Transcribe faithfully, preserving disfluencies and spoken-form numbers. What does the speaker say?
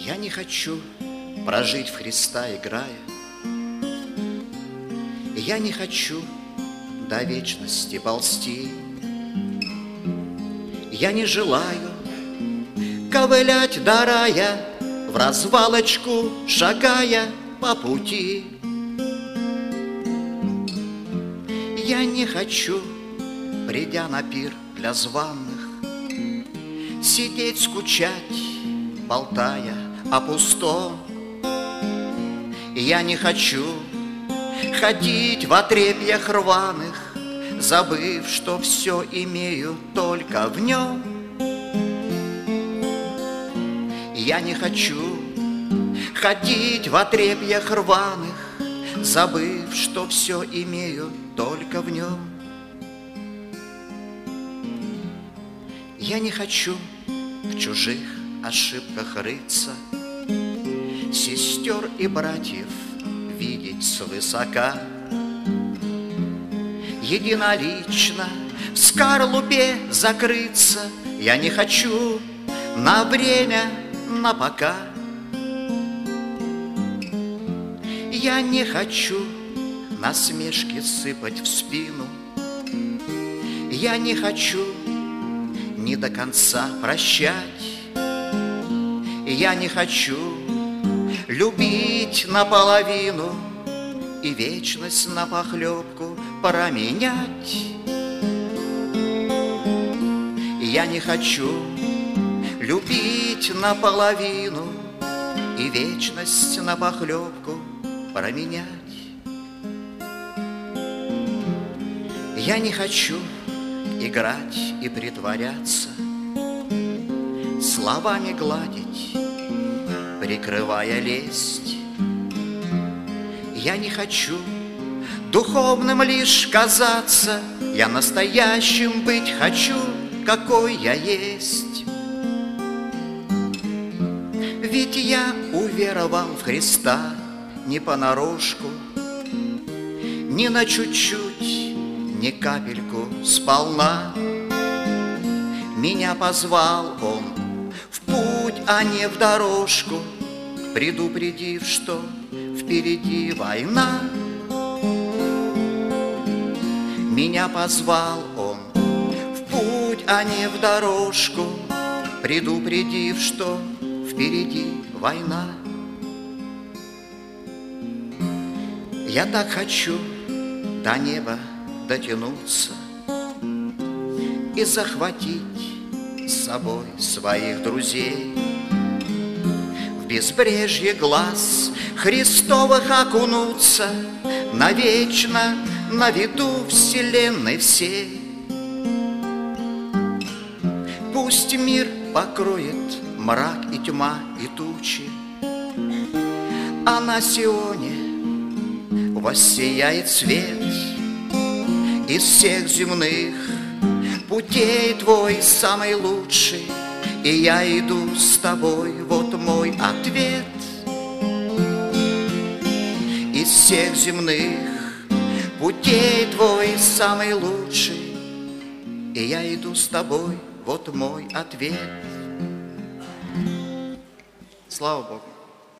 Я не хочу прожить в Христа играя. Я не хочу до вечности ползти. Я не желаю ковылять до рая, в развалочку шагая по пути. Я не хочу, придя на пир для званых, сидеть, скучать, болтая о пустом. Я не хочу ходить в отрепьях рваных, забыв, что все имею только в нем. Я не хочу ходить в отрепьях рваных, забыв, что все имею только в нем. Я не хочу в чужих ошибках рыться, сестер и братьев видеть свысока. Единолично в скорлупе закрыться я не хочу на время, на пока. Я не хочу насмешки сыпать в спину. Я не хочу не до конца прощать. Я не хочу любить наполовину и вечность на похлебку променять. Я не хочу любить наполовину и вечность на похлебку променять. Я не хочу играть и притворяться, словами гладить, прикрывая лесть. Я не хочу духовным лишь казаться, я настоящим быть хочу, какой я есть. Ведь я уверовал в Христа не понарошку, ни на чуть-чуть, ни капельку сполна. Меня позвал Он в путь, а не в дорожку, предупредив, что впереди война. Меня позвал Он в путь, а не в дорожку, предупредив, что впереди война. Я так хочу до неба дотянуться и захватить с собой своих друзей, в безбрежье глаз Христовых окунуться, навечно на виду вселенной всей. Пусть мир покроет мрак и тьма и тучи, а на Сионе воссияет свет. Из всех земных путей твой самый лучший, и я иду с тобой, вот мой ответ. Из всех земных путей твой самый лучший, и я иду с тобой, вот мой ответ. Слава Богу.